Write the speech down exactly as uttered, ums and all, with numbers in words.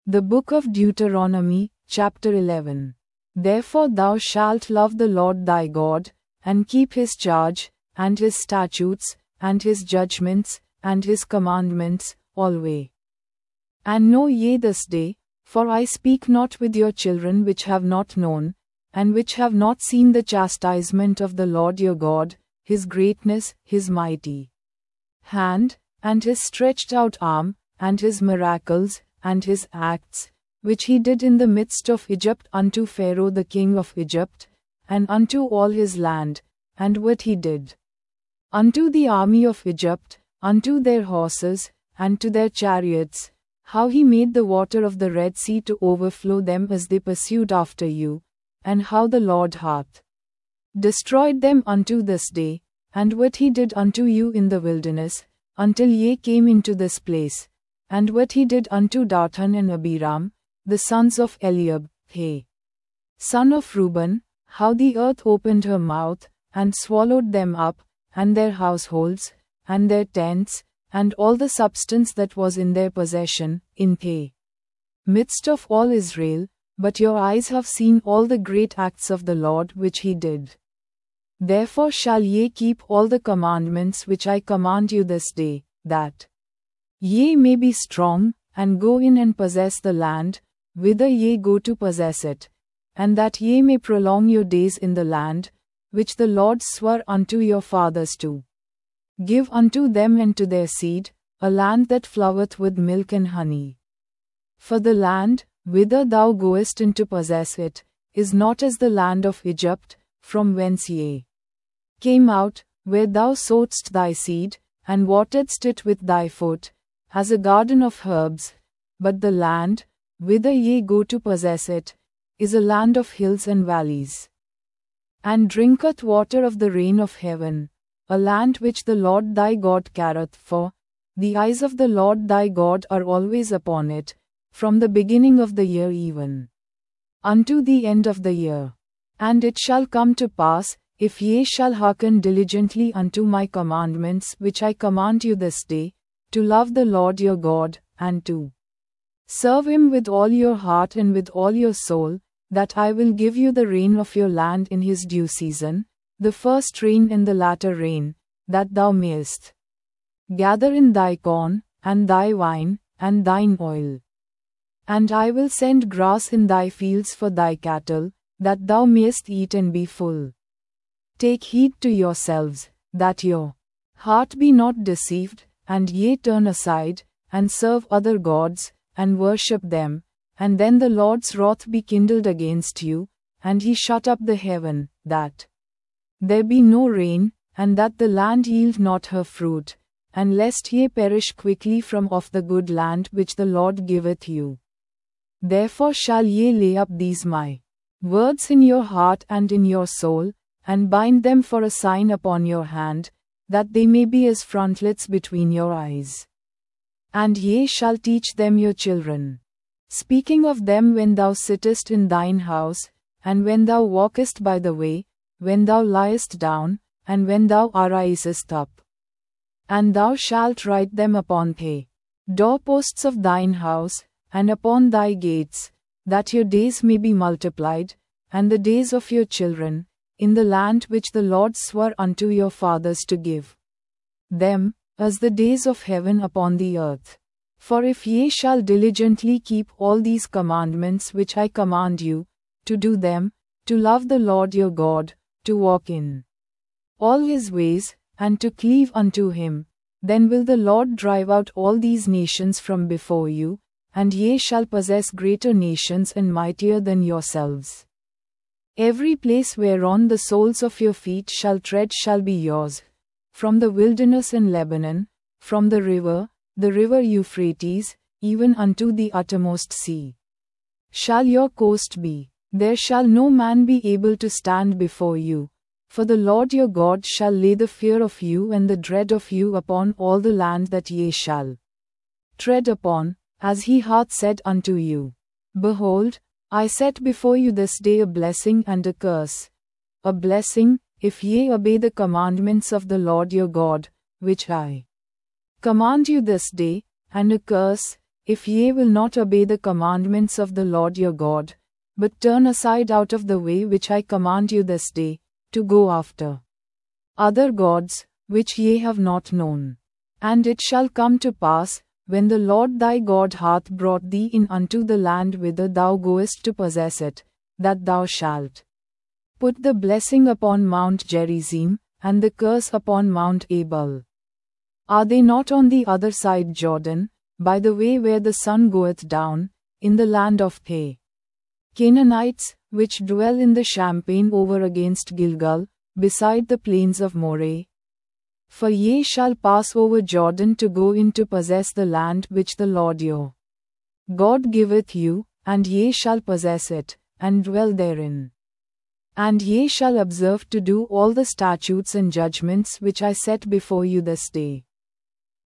The Book of Deuteronomy, chapter eleven. Therefore thou shalt love the Lord thy God, and keep his charge, and his statutes, and his judgments, and his commandments, alway. And know ye this day, for I speak not with your children which have not known, and which have not seen the chastisement of the Lord your God, his greatness, his mighty hand, and his stretched out arm, and his miracles, and his acts, which he did in the midst of Egypt unto Pharaoh the king of Egypt, and unto all his land, and what he did unto the army of Egypt, unto their horses, and to their chariots, how he made the water of the Red Sea to overflow them as they pursued after you, and how the Lord hath destroyed them unto this day, and what he did unto you in the wilderness, until ye came into this place, and what he did unto Dathan and Abiram, the sons of Eliab, he, son of Reuben, how the earth opened her mouth, and swallowed them up, and their households, and their tents, and all the substance that was in their possession, in the midst of all Israel, but your eyes have seen all the great acts of the Lord which he did. Therefore shall ye keep all the commandments which I command you this day, that ye may be strong, and go in and possess the land, whither ye go to possess it, and that ye may prolong your days in the land, which the Lord sware unto your fathers to give unto them and to their seed, a land that floweth with milk and honey. For the land, whither thou goest in to possess it, is not as the land of Egypt, from whence ye came out, where thou sowedst thy seed, and wateredst it with thy foot, as a garden of herbs, but the land, whither ye go to possess it, is a land of hills and valleys, and drinketh water of the rain of heaven, a land which the Lord thy God careth for, the eyes of the Lord thy God are always upon it, from the beginning of the year even unto the end of the year. And it shall come to pass, if ye shall hearken diligently unto my commandments which I command you this day, to love the Lord your God, and to serve him with all your heart and with all your soul, that I will give you the rain of your land in his due season, the first rain and the latter rain, that thou mayest gather in thy corn, and thy wine, and thine oil. And I will send grass in thy fields for thy cattle, that thou mayest eat and be full. Take heed to yourselves, that your heart be not deceived, and ye turn aside, and serve other gods, and worship them, and then the Lord's wrath be kindled against you, and he shut up the heaven, that there be no rain, and that the land yield not her fruit, and lest ye perish quickly from off the good land which the Lord giveth you. Therefore shall ye lay up these my words in your heart and in your soul, and bind them for a sign upon your hand, that they may be as frontlets between your eyes. And ye shall teach them your children, speaking of them when thou sittest in thine house, and when thou walkest by the way, when thou liest down, and when thou arisest up. And thou shalt write them upon the doorposts of thine house, and upon thy gates, that your days may be multiplied, and the days of your children, in the land which the Lord sware unto your fathers to give them, as the days of heaven upon the earth. For if ye shall diligently keep all these commandments which I command you, to do them, to love the Lord your God, to walk in all his ways, and to cleave unto him, then will the Lord drive out all these nations from before you, and ye shall possess greater nations and mightier than yourselves. Every place whereon the soles of your feet shall tread shall be yours, from the wilderness in Lebanon, from the river, the river Euphrates, even unto the uttermost sea, shall your coast be. There shall no man be able to stand before you, for the Lord your God shall lay the fear of you and the dread of you upon all the land that ye shall tread upon, as he hath said unto you. Behold, I set before you this day a blessing and a curse. A blessing, if ye obey the commandments of the Lord your God, which I command you this day, and a curse, if ye will not obey the commandments of the Lord your God, but turn aside out of the way which I command you this day, to go after other gods, which ye have not known. And it shall come to pass, when the Lord thy God hath brought thee in unto the land whither thou goest to possess it, that thou shalt put the blessing upon Mount Gerizim, and the curse upon Mount Ebal. Are they not on the other side Jordan, by the way where the sun goeth down, in the land of the Canaanites, which dwell in the champaign over against Gilgal, beside the plains of Moreh? For ye shall pass over Jordan to go in to possess the land which the Lord your God giveth you, and ye shall possess it, and dwell therein. And ye shall observe to do all the statutes and judgments which I set before you this day.